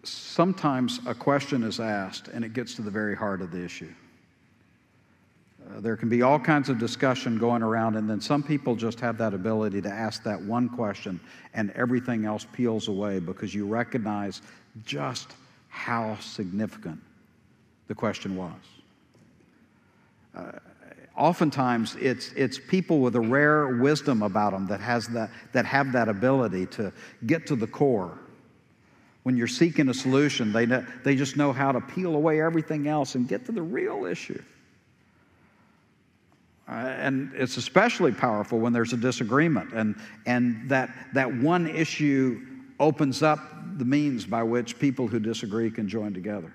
sometimes a question is asked and it gets to the very heart of the issue. There can be all kinds of discussion going around, and then some people just have that ability to ask that one question and everything else peels away because you recognize just how significant the question was. Oftentimes, it's people with a rare wisdom about them that have that ability to get to the core. When you're seeking a solution, they just know how to peel away everything else and get to the real issue. And it's especially powerful when there's a disagreement, and that one issue opens up the means by which people who disagree can join together.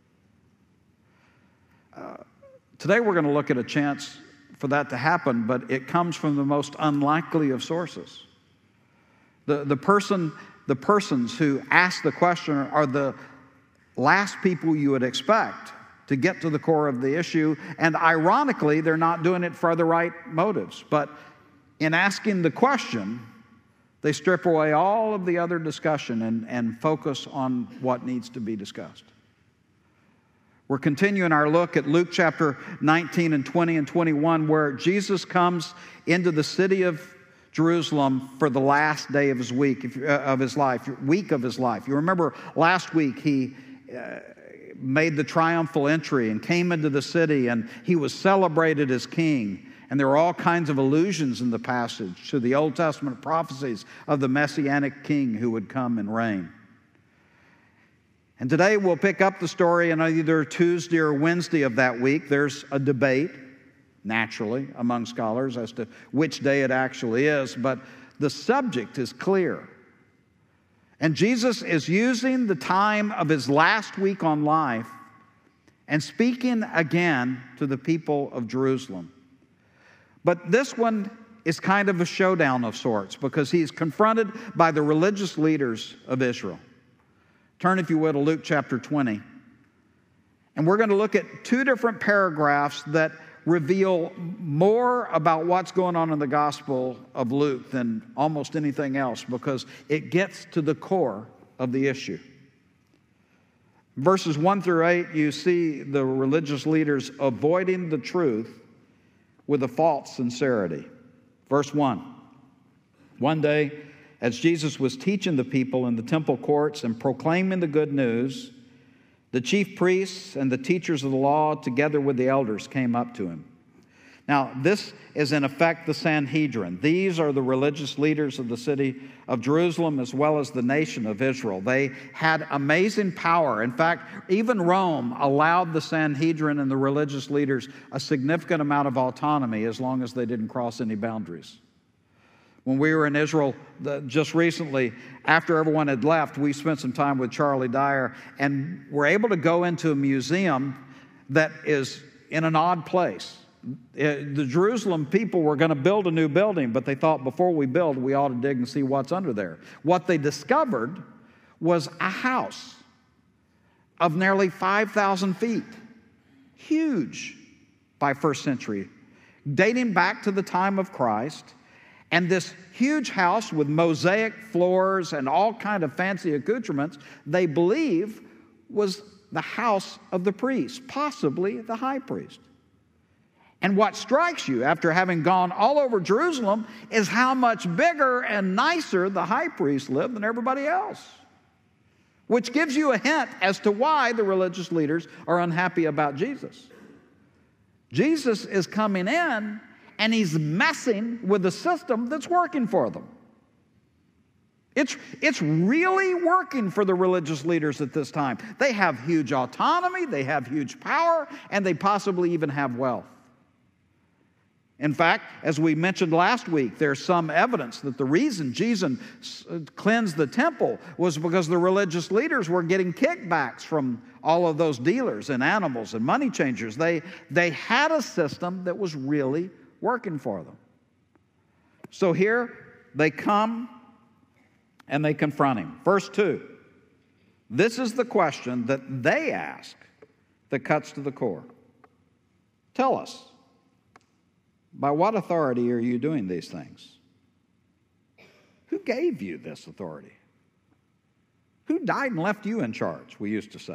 Today we're going to look at a chance for that to happen, but it comes from the most unlikely of sources. The persons who ask the question are the last people you would expect to get to the core of the issue, and ironically, they're not doing it for the right motives. But in asking the question, they strip away all of the other discussion and focus on what needs to be discussed. We're continuing our look at Luke chapter 19 and 20 and 21, where Jesus comes into the city of Jerusalem for the last day of his week of his life. You remember last week he made the triumphal entry and came into the city, and he was celebrated as king. And there were all kinds of allusions in the passage to the Old Testament prophecies of the Messianic king who would come and reign. And today we'll pick up the story on either Tuesday or Wednesday of that week. There's a debate, naturally, among scholars as to which day it actually is, but the subject is clear. And Jesus is using the time of his last week on life and speaking again to the people of Jerusalem. But this one is kind of a showdown of sorts because he's confronted by the religious leaders of Israel. Turn, if you will, to Luke chapter 20. And we're going to look at two different paragraphs that reveal more about what's going on in the Gospel of Luke than almost anything else because it gets to the core of the issue. Verses 1 through 8, you see the religious leaders avoiding the truth with a false sincerity. Verse 1, one day, as Jesus was teaching the people in the temple courts and proclaiming the good news, the chief priests and the teachers of the law, together with the elders, came up to him. Now, this is in effect the Sanhedrin. These are the religious leaders of the city of Jerusalem as well as the nation of Israel. They had amazing power. In fact, even Rome allowed the Sanhedrin and the religious leaders a significant amount of autonomy as long as they didn't cross any boundaries. When we were in Israel just recently, after everyone had left, we spent some time with Charlie Dyer and were able to go into a museum that is in an odd place. The Jerusalem people were going to build a new building, but they thought before we build, we ought to dig and see what's under there. What they discovered was a house of nearly 5,000 feet, huge by first century, dating back to the time of Christ. And this huge house with mosaic floors and all kind of fancy accoutrements, they believe was the house of the priest, possibly the high priest. And what strikes you after having gone all over Jerusalem is how much bigger and nicer the high priest lived than everybody else, which gives you a hint as to why the religious leaders are unhappy about Jesus. Jesus is coming in and he's messing with the system that's working for them. It's really working for the religious leaders at this time. They have huge autonomy, they have huge power, and they possibly even have wealth. In fact, as we mentioned last week, there's some evidence that the reason Jesus cleansed the temple was because the religious leaders were getting kickbacks from all of those dealers and animals and money changers. They had a system that was really working for them. So here they come and they confront him. Verse 2, this is the question that they ask that cuts to the core. Tell us, by what authority are you doing these things? Who gave you this authority? Who Who died and left you in charge, we used to say.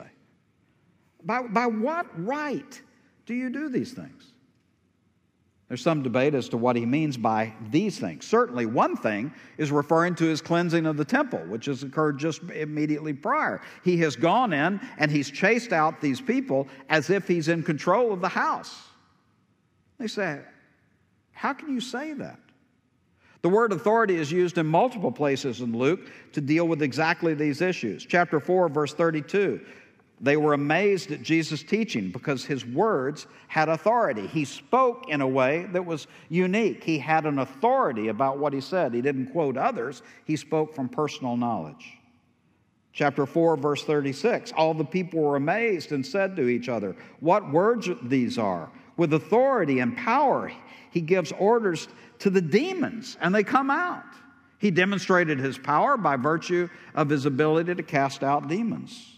By what right do you do these things? There's some debate as to what he means by these things. Certainly, one thing is referring to his cleansing of the temple, which has occurred just immediately prior. He has gone in and he's chased out these people as if he's in control of the house. They say, how can you say that? The word authority is used in multiple places in Luke to deal with exactly these issues. Chapter 4, verse 32. They were amazed at Jesus' teaching because his words had authority. He spoke in a way that was unique. He had an authority about what he said. He didn't quote others. He spoke from personal knowledge. Chapter 4, verse 36. All the people were amazed and said to each other, what words these are? With authority and power, he gives orders to the demons, and they come out. He demonstrated his power by virtue of his ability to cast out demons.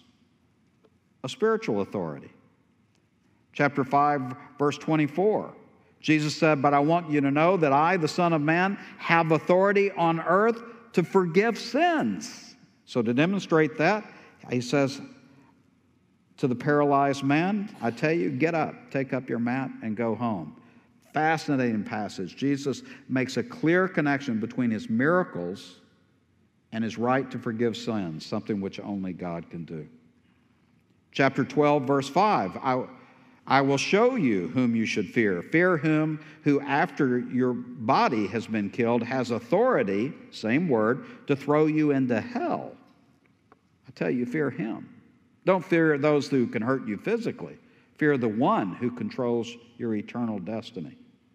A spiritual authority. Chapter 5, verse 24. Jesus said, but I want you to know that I, the Son of Man, have authority on earth to forgive sins. So to demonstrate that, he says to the paralyzed man, I tell you, get up, take up your mat, and go home. Fascinating passage. Jesus makes a clear connection between his miracles and his right to forgive sins, something which only God can do. Chapter 12, verse 5, I will show you whom you should fear. Fear him who after your body has been killed has authority, same word, to throw you into hell. I tell you, fear him. Don't fear those who can hurt you physically. Fear the one who controls your eternal destiny.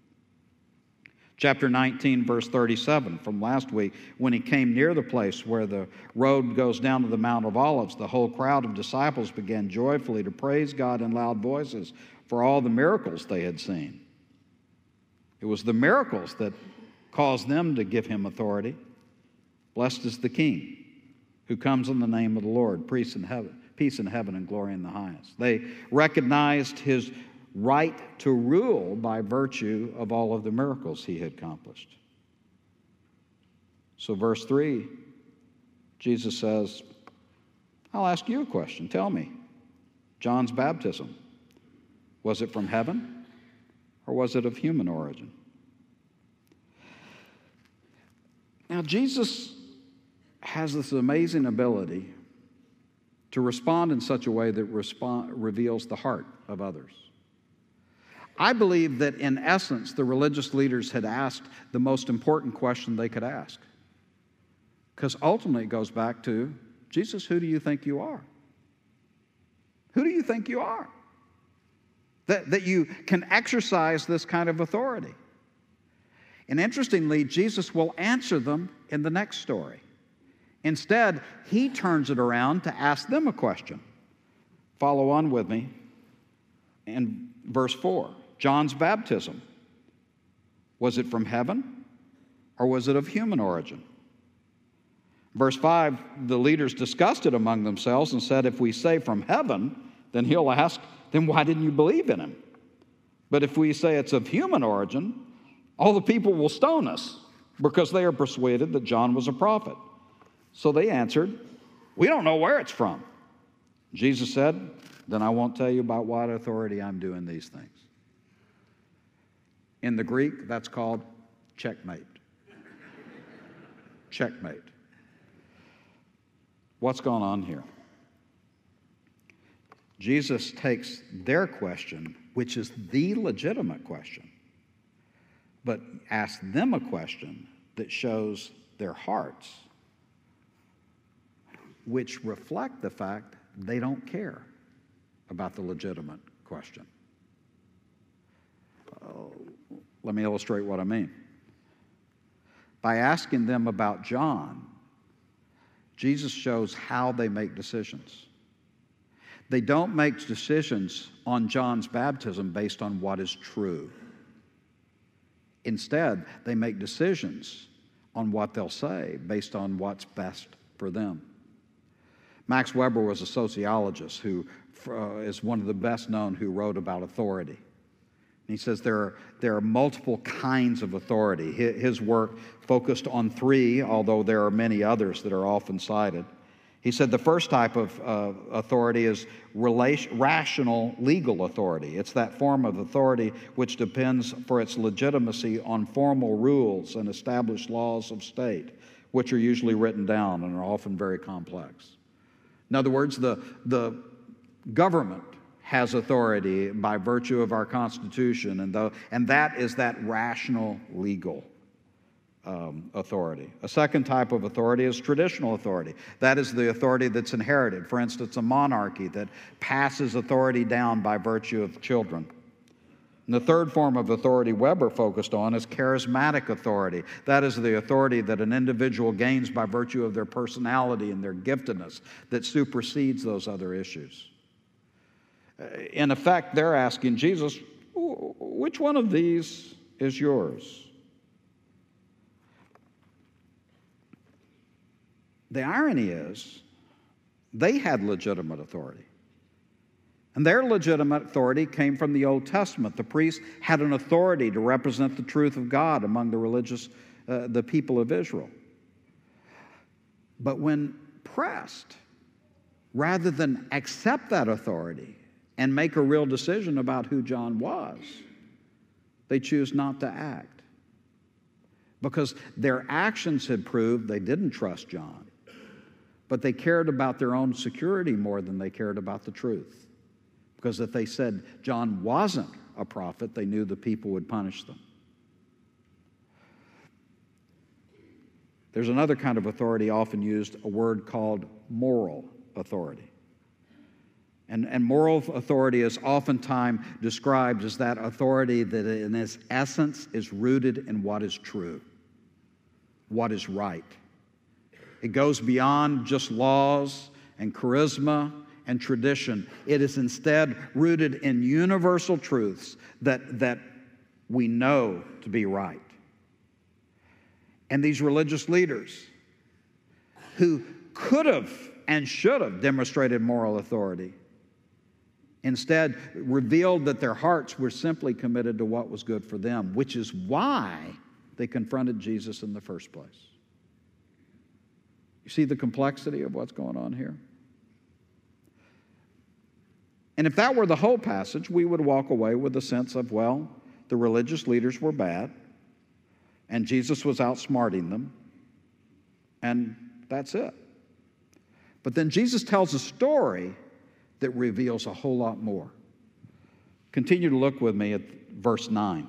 Chapter 19, verse 37 from last week, when he came near the place where the road goes down to the Mount of Olives, the whole crowd of disciples began joyfully to praise God in loud voices for all the miracles they had seen. It was the miracles that caused them to give him authority. Blessed is the King who comes in the name of the Lord, peace in heaven and glory in the highest. They recognized his right to rule by virtue of all of the miracles he had accomplished. So verse 3, Jesus says, I'll ask you a question. Tell me, John's baptism, was it from heaven or was it of human origin? Now, Jesus has this amazing ability to respond in such a way that reveals the heart of others. I believe that in essence, the religious leaders had asked the most important question they could ask. Because ultimately it goes back to, Jesus, who do you think you are? Who do you think you are? That you can exercise this kind of authority. And interestingly, Jesus will answer them in the next story. Instead, he turns it around to ask them a question. Follow on with me in verse 4. John's baptism, was it from heaven or was it of human origin? Verse 5, the leaders discussed it among themselves and said, if we say from heaven, then he'll ask, then why didn't you believe in him? But if we say it's of human origin, all the people will stone us because they are persuaded that John was a prophet. So they answered, we don't know where it's from. Jesus said, then I won't tell you about what authority I'm doing these things. In the Greek, that's called checkmate. Checkmate. What's going on here? Jesus takes their question, which is the legitimate question, but asks them a question that shows their hearts, which reflect the fact they don't care about the legitimate question. Let me illustrate what I mean. By asking them about John, Jesus shows how they make decisions. They don't make decisions on John's baptism based on what is true. Instead, they make decisions on what they'll say based on what's best for them. Max Weber was a sociologist who is one of the best known who wrote about authority. He says there are multiple kinds of authority. His work focused on three, although there are many others that are often cited. He said the first type of authority is rational legal authority. It's that form of authority which depends for its legitimacy on formal rules and established laws of state, which are usually written down and are often very complex. In other words, the government has authority by virtue of our Constitution, and that is that rational legal authority. A second type of authority is traditional authority. That is the authority that's inherited. For instance, a monarchy that passes authority down by virtue of children. And the third form of authority Weber focused on is charismatic authority. That is the authority that an individual gains by virtue of their personality and their giftedness that supersedes those other issues. In effect, they're asking Jesus, which one of these is yours? The irony is, they had legitimate authority. And their legitimate authority came from the Old Testament. The priest had an authority to represent the truth of God among the people of Israel. But when pressed, rather than accept that authority and make a real decision about who John was, they choose not to act. Because their actions had proved they didn't trust John. But they cared about their own security more than they cared about the truth. Because if they said John wasn't a prophet, they knew the people would punish them. There's another kind of authority often used, a word called moral authority. And moral authority is oftentimes described as that authority that in its essence is rooted in what is true, what is right. It goes beyond just laws and charisma and tradition. It is instead rooted in universal truths that we know to be right. And these religious leaders who could have and should have demonstrated moral authority instead revealed that their hearts were simply committed to what was good for them, which is why they confronted Jesus in the first place. You see the complexity of what's going on here? And if that were the whole passage, we would walk away with a sense of, well, the religious leaders were bad, and Jesus was outsmarting them, and that's it. But then Jesus tells a story that reveals a whole lot more. Continue to look with me at verse 9.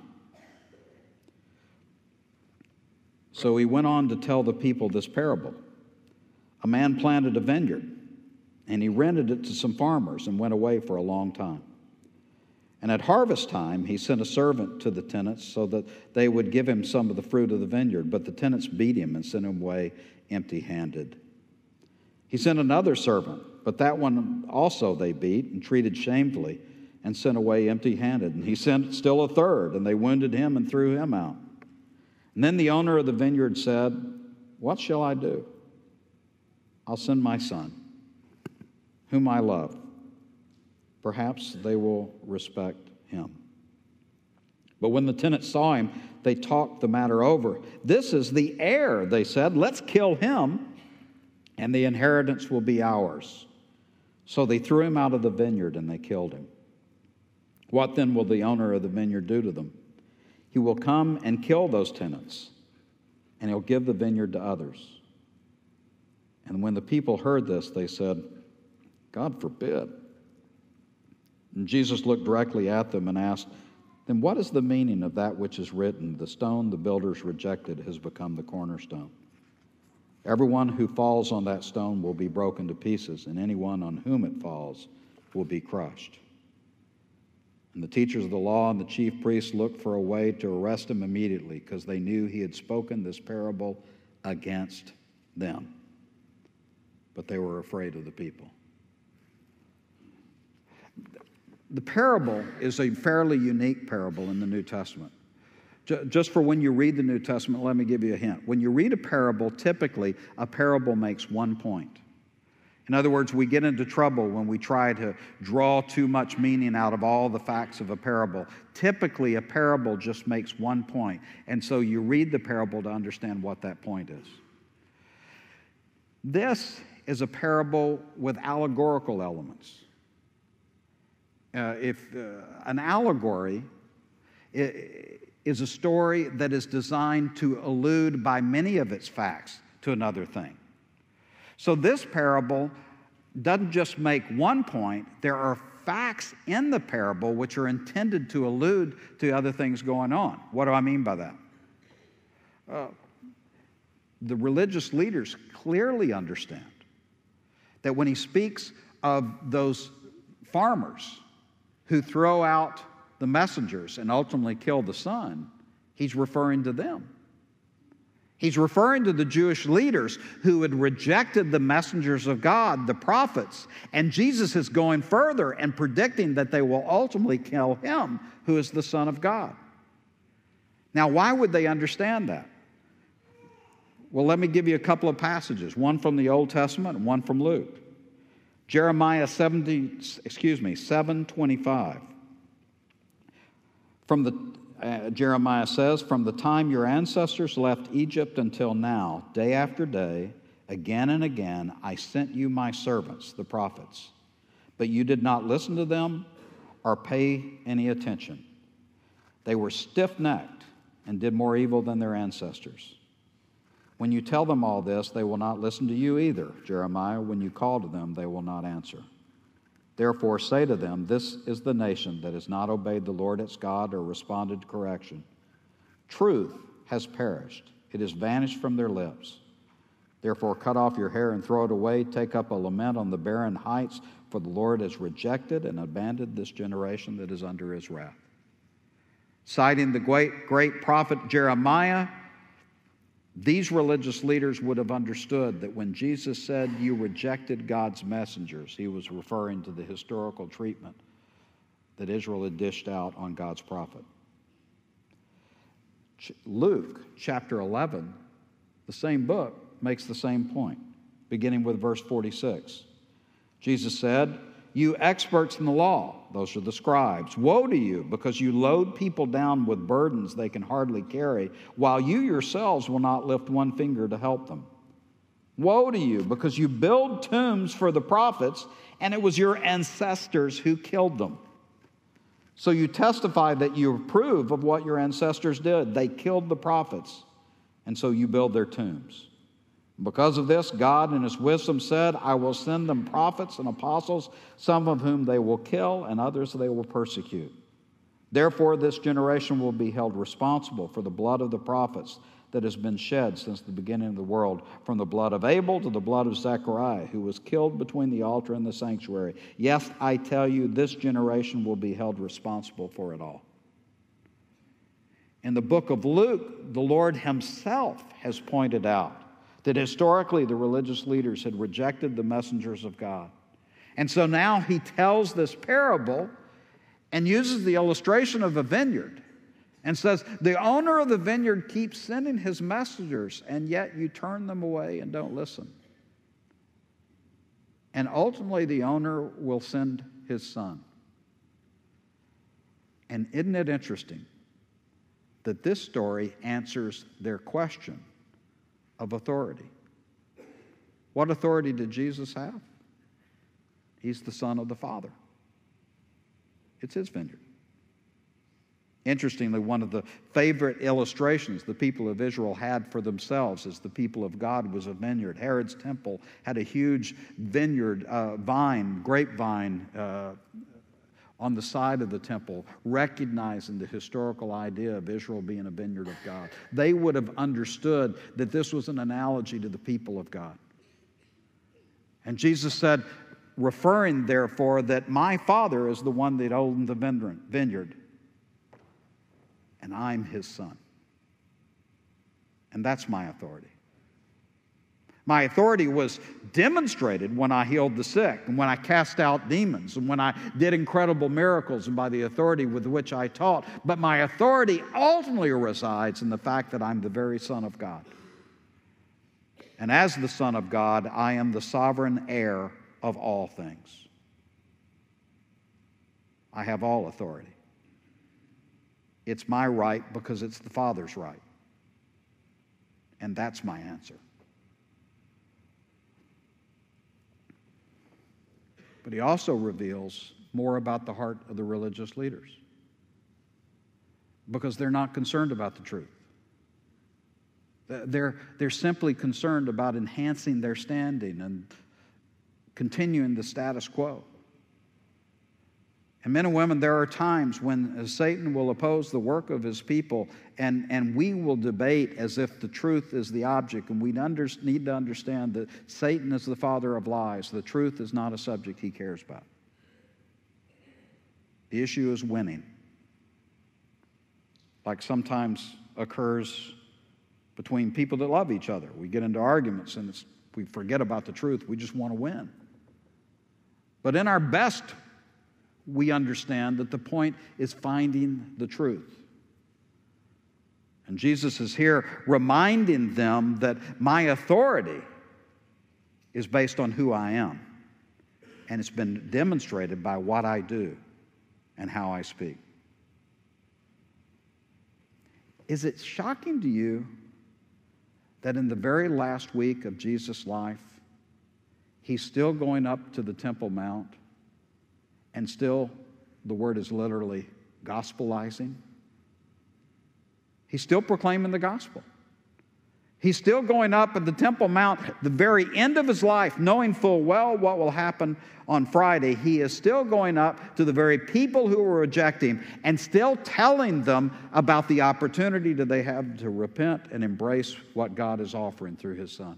So he went on to tell the people this parable. A man planted a vineyard, and he rented it to some farmers and went away for a long time. And at harvest time, he sent a servant to the tenants so that they would give him some of the fruit of the vineyard. But the tenants beat him and sent him away empty-handed. He sent another servant, but that one also they beat and treated shamefully and sent away empty-handed. And he sent still a third, and they wounded him and threw him out. And then the owner of the vineyard said, "What shall I do? I'll send my son, whom I love. Perhaps they will respect him." But when the tenants saw him, they talked the matter over. "This is the heir," they said. "Let's kill him, and the inheritance will be ours." So they threw him out of the vineyard, and they killed him. What then will the owner of the vineyard do to them? He will come and kill those tenants, and he'll give the vineyard to others. And when the people heard this, they said, "God forbid." And Jesus looked directly at them and asked, "Then what is the meaning of that which is written, 'The stone the builders rejected has become the cornerstone'? Everyone who falls on that stone will be broken to pieces, and anyone on whom it falls will be crushed." And the teachers of the law and the chief priests looked for a way to arrest him immediately, because they knew he had spoken this parable against them. But they were afraid of the people. The parable is a fairly unique parable in the New Testament. Just for when you read the New Testament, let me give you a hint. When you read a parable, typically a parable makes one point. In other words, we get into trouble when we try to draw too much meaning out of all the facts of a parable. Typically, a parable just makes one point, and so you read the parable to understand what that point is. This is a parable with allegorical elements. An allegory is a story that is designed to allude by many of its facts to another thing. So this parable doesn't just make one point. There are facts in the parable which are intended to allude to other things going on. What do I mean by that? The religious leaders clearly understand that when he speaks of those farmers who throw out the messengers and ultimately kill the son, he's referring to them. He's referring to the Jewish leaders who had rejected the messengers of God, the prophets, and Jesus is going further and predicting that they will ultimately kill him, who is the Son of God. Now, why would they understand that? Well, let me give you a couple of passages, one from the Old Testament and one from Luke. Jeremiah 7:25. Jeremiah says, "From the time your ancestors left Egypt until now, day after day, again and again, I sent you my servants, the prophets. But you did not listen to them or pay any attention. They were stiff-necked and did more evil than their ancestors. When you tell them all this, they will not listen to you either, Jeremiah. When you call to them, they will not answer. Therefore say to them, this is the nation that has not obeyed the Lord its God or responded to correction. Truth has perished. It has vanished from their lips. Therefore cut off your hair and throw it away. Take up a lament on the barren heights, for the Lord has rejected and abandoned this generation that is under his wrath." Citing the great prophet Jeremiah, these religious leaders would have understood that when Jesus said, "You rejected God's messengers," he was referring to the historical treatment that Israel had dished out on God's prophet. Luke chapter 11, the same book, makes the same point, beginning with verse 46. Jesus said, "You experts in the law," those are the scribes, "woe to you, because you load people down with burdens they can hardly carry, while you yourselves will not lift one finger to help them. Woe to you, because you build tombs for the prophets, and it was your ancestors who killed them. So you testify that you approve of what your ancestors did. They killed the prophets, and so you build their tombs. Because of this, God in his wisdom said, I will send them prophets and apostles, some of whom they will kill and others they will persecute. Therefore, this generation will be held responsible for the blood of the prophets that has been shed since the beginning of the world, from the blood of Abel to the blood of Zechariah, who was killed between the altar and the sanctuary. Yes, I tell you, this generation will be held responsible for it all." In the book of Luke, the Lord himself has pointed out that historically the religious leaders had rejected the messengers of God. And so now he tells this parable and uses the illustration of a vineyard and says, the owner of the vineyard keeps sending his messengers, and yet you turn them away and don't listen. And ultimately the owner will send his son. And isn't it interesting that this story answers their question of authority? What authority did Jesus have? He's the Son of the Father. It's his vineyard. Interestingly, one of the favorite illustrations the people of Israel had for themselves as the people of God was a vineyard. Herod's temple had a huge vineyard, grapevine on the side of the temple, recognizing the historical idea of Israel being a vineyard of God. They would have understood that this was an analogy to the people of God. And Jesus said, referring therefore that my Father is the one that owned the vineyard, and I'm his son. And that's my authority. My authority was demonstrated when I healed the sick, and when I cast out demons, and when I did incredible miracles, and by the authority with which I taught. But my authority ultimately resides in the fact that I'm the very Son of God. And as the Son of God, I am the sovereign heir of all things. I have all authority. It's my right because it's the Father's right. And that's my answer. But he also reveals more about the heart of the religious leaders because they're not concerned about the truth. They're simply concerned about enhancing their standing and continuing the status quo. And men and women, there are times when Satan will oppose the work of his people, and we will debate as if the truth is the object, and we need to understand that Satan is the father of lies. The truth is not a subject he cares about. The issue is winning, like sometimes occurs between people that love each other. We get into arguments and we forget about the truth. We just want to win. But in our best, we understand that the point is finding the truth. And Jesus is here reminding them that my authority is based on who I am. And it's been demonstrated by what I do and how I speak. Is it shocking to you that in the very last week of Jesus' life, he's still going up to the Temple Mount, and still the word is literally gospelizing? He's still proclaiming the gospel. He's still going up at the Temple Mount, the very end of his life, knowing full well what will happen on Friday. He is still going up to the very people who were rejecting him and still telling them about the opportunity that they have to repent and embrace what God is offering through his Son.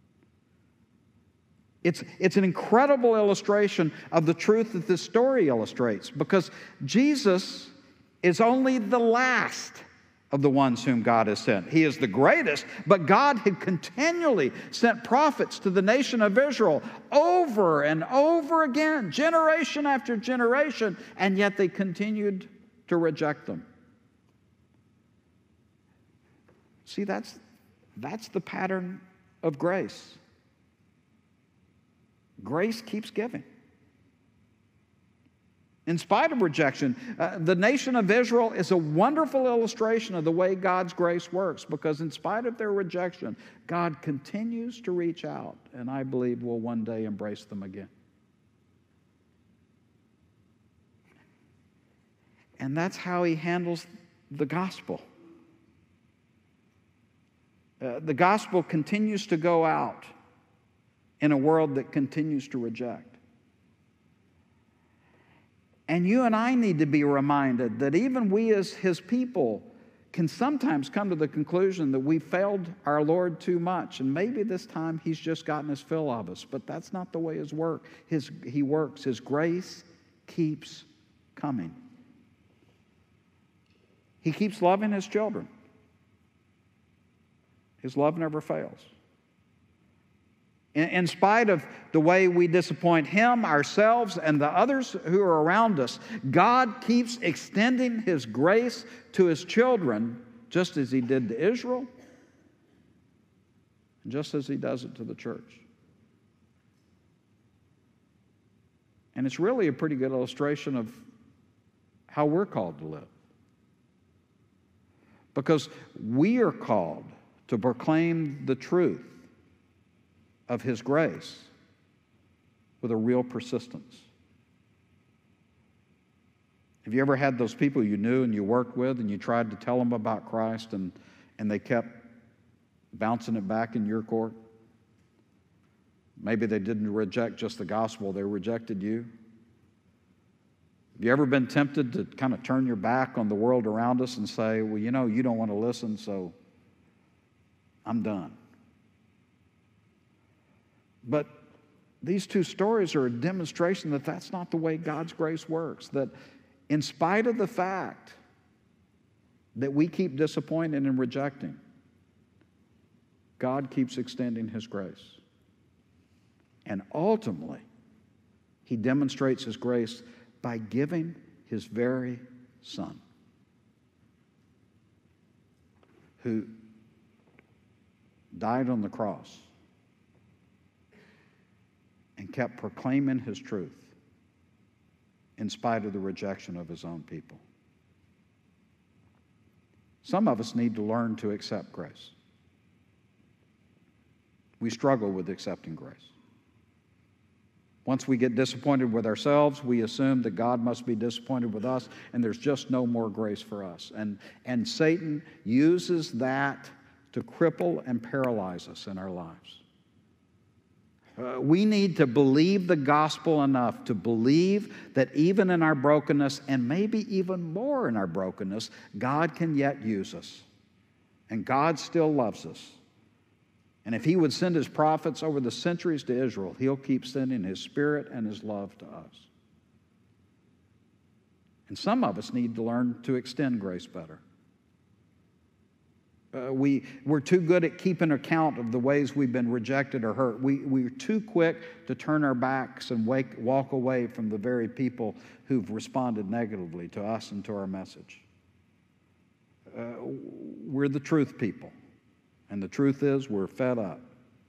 It's an incredible illustration of the truth that this story illustrates, because Jesus is only the last of the ones whom God has sent. He is the greatest, but God had continually sent prophets to the nation of Israel over and over again, generation after generation, and yet they continued to reject them. See, that's the pattern of grace. Grace keeps giving. In spite of rejection, the nation of Israel is a wonderful illustration of the way God's grace works, because in spite of their rejection, God continues to reach out, and I believe will one day embrace them again. And that's how he handles the gospel. The gospel continues to go out in a world that continues to reject. And you and I need to be reminded that even we as his people can sometimes come to the conclusion that we failed our Lord too much, and maybe this time he's just gotten his fill of us, but that's not the way he works. His grace keeps coming. He keeps loving his children. His love never fails. In spite of the way we disappoint him, ourselves, and the others who are around us, God keeps extending his grace to his children, just as he did to Israel, and just as he does it to the church. And it's really a pretty good illustration of how we're called to live. Because we are called to proclaim the truth of his grace with a real persistence. Have you ever had those people you knew and you worked with and you tried to tell them about Christ and they kept bouncing it back in your court? Maybe they didn't reject just the gospel, they rejected you. Have you ever been tempted to kind of turn your back on the world around us and say, well, you know, you don't want to listen, so I'm done? But these two stories are a demonstration that that's not the way God's grace works. That in spite of the fact that we keep disappointing and rejecting, God keeps extending his grace. And ultimately, he demonstrates his grace by giving his very Son, who died on the cross and kept proclaiming his truth in spite of the rejection of his own people. Some of us need to learn to accept grace. We struggle with accepting grace. Once we get disappointed with ourselves, we assume that God must be disappointed with us, and there's just no more grace for us. And Satan uses that to cripple and paralyze us in our lives. We need to believe the gospel enough to believe that even in our brokenness, and maybe even more in our brokenness, God can yet use us. And God still loves us. And if He would send His prophets over the centuries to Israel, He'll keep sending His Spirit and His love to us. And some of us need to learn to extend grace better. We're too good at keeping account of the ways we've been rejected or hurt. We're too quick to turn our backs and walk away from the very people who've responded negatively to us and to our message. We're the truth people, and the truth is we're fed up.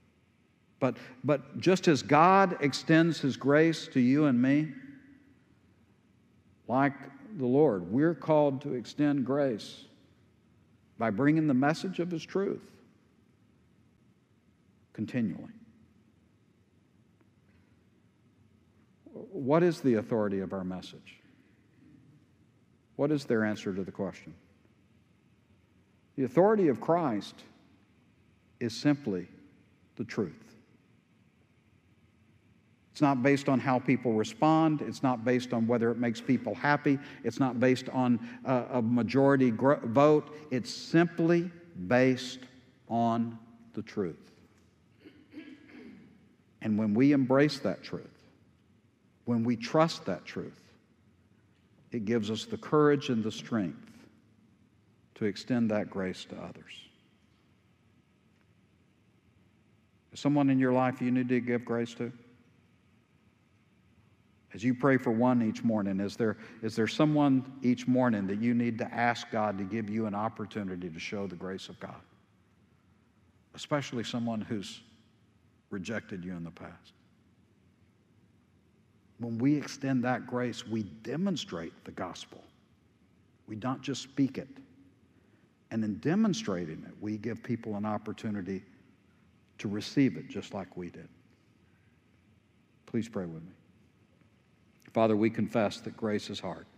But just as God extends His grace to you and me, like the Lord, we're called to extend grace by bringing the message of His truth continually. What is the authority of our message? What is their answer to the question? The authority of Christ is simply the truth. It's not based on how people respond. It's not based on whether it makes people happy. It's not based on a majority vote. It's simply based on the truth. And when we embrace that truth, when we trust that truth, it gives us the courage and the strength to extend that grace to others. Is someone in your life you need to give grace to? As you pray for one each morning, is there someone each morning that you need to ask God to give you an opportunity to show the grace of God? Especially someone who's rejected you in the past. When we extend that grace, we demonstrate the gospel. We don't just speak it. And in demonstrating it, we give people an opportunity to receive it just like we did. Please pray with me. Father, we confess that grace is hard.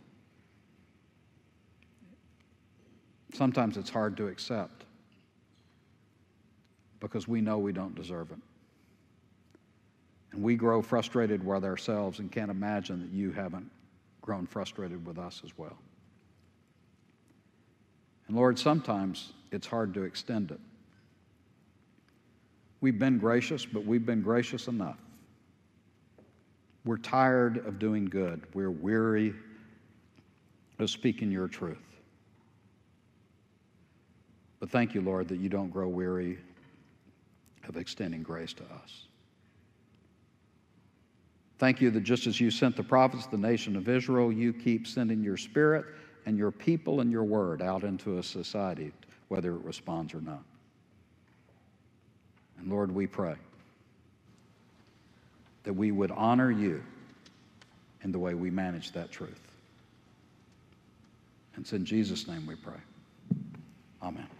Sometimes it's hard to accept because we know we don't deserve it. And we grow frustrated with ourselves and can't imagine that you haven't grown frustrated with us as well. And Lord, sometimes it's hard to extend it. We've been gracious, but we've been gracious enough. We're tired of doing good. We're weary of speaking your truth. But thank you, Lord, that you don't grow weary of extending grace to us. Thank you that just as you sent the prophets to the nation of Israel, you keep sending your Spirit and your people and your word out into a society, whether it responds or not. And Lord, we pray that we would honor you in the way we manage that truth. And it's in Jesus' name we pray. Amen.